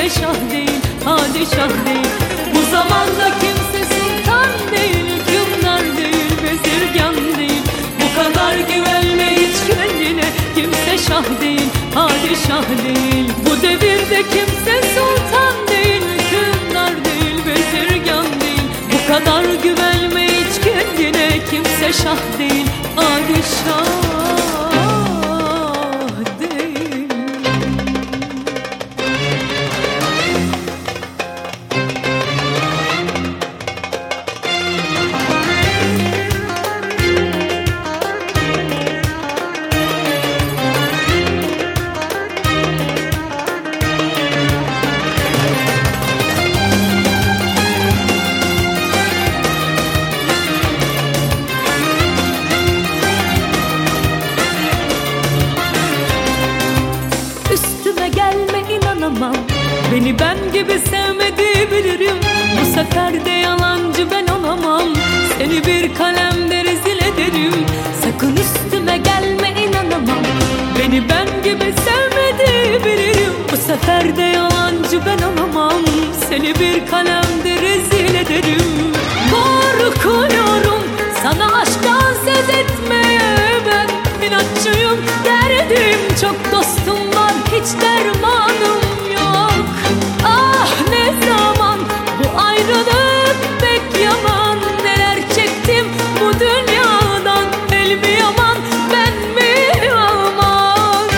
kimse şah değil, padişah değil. Bu zamanda kimse sultan değil, hükümdar değil, bezirgan değil. Bu kadar güvenme hiç kendine, kimse şah değil, padişah değil. Bu devirde kimse sultan değil, hükümdar değil, bezirgan değil. Bu kadar güvenme hiç kendine, kimse şah değil, padişah değil. Üstüme gelme, inanamam. Beni ben gibi sevmediği bilirim. Bu sefer de yalancı ben olamam. Seni bir kalemde rezil ederim. Sakın üstüme gelme, inanamam. Beni ben gibi sevmediği bilirim. Bu sefer de yalancı ben olamam. Seni bir kalemde rezil ederim. Korkuyorum sana aşktan söz etmeye. Ben inatçıyım, derdim çok, dostum var, hiç dermanım yok. Ah ne zaman bu ayrılık pek yaman. Neler çektim bu dünyadan, el mi yaman ben mi yaman.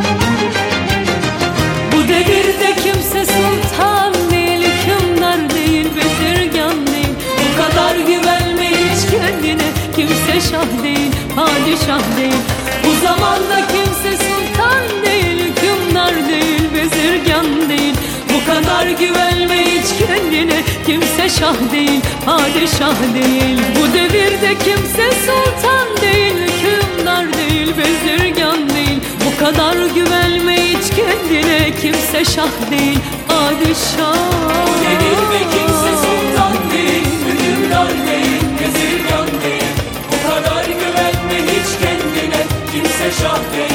Bu devirde kimse sultan değil, hükümdar değil, bezirgan değil. Bu kadar güvenme hiç kendine, kimse şah değil, padişah değil. Bu zamanda kimse sultan değil, hükümdar değil, bezirgan değil. Bu kadar güvenme hiç kendine, kimse şah değil, padişah değil. Bu devirde kimse sultan değil, hükümdar değil, bezirgan değil. Bu kadar güvenme hiç kendine, kimse şah değil, padişah. Bu devirde kimse sultan değil, hükümdar değil, bezirgan değil. Bu kadar güvenme hiç kendine, kimse şah değil.